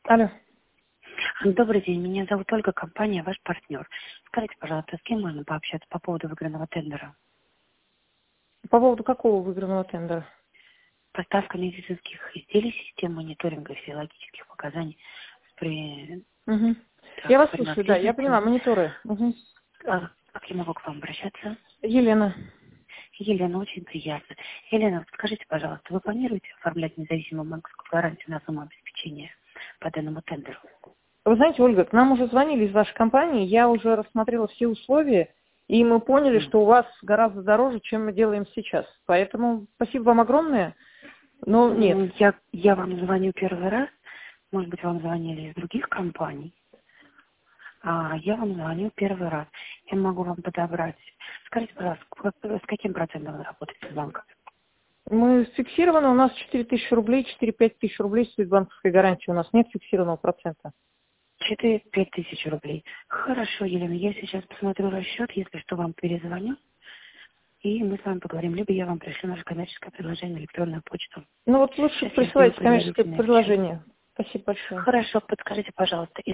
Алло. Добрый день, меня зовут Ольга, компания «Ваш партнер». Скажите, пожалуйста, с кем можно пообщаться по поводу выигранного тендера? По поводу какого выигранного тендера? Поставка медицинских изделий, систем мониторинга физиологических показаний при Угу. Я вас слушаю, да, я принадлежности. поняла, мониторы. Угу. Как я могу к вам обращаться? Елена. Елена, очень приятно. Елена, вот скажите, пожалуйста, вы планируете оформлять независимую банковскую гарантию на сумму обеспечения по данному тендеру? Вы знаете, Ольга, к нам уже звонили из вашей компании, я уже рассмотрела все условия, и мы поняли, что у вас гораздо дороже, чем мы делаем сейчас. Поэтому спасибо вам огромное, но нет. Я вам звоню первый раз. Может быть, вам звонили из других компаний. Я вам звоню первый раз. Я могу вам подобрать. Скажите, пожалуйста, с каким процентом вы работаете с банком? Мы фиксированы, у нас 4000 рублей, 4-5 тысяч рублей стоит банковской гарантии, у нас нет фиксированного процента. 4-5 тысяч рублей. Хорошо, Елена, я сейчас посмотрю расчет, если что, вам перезвоню, и мы с вами поговорим. Либо я вам пришлю наше коммерческое предложение на электронную почту. Ну вот лучше Сейчас я сделаю присылайте коммерческое предварительный расчет. предложение. Спасибо большое. Хорошо, подскажите, пожалуйста,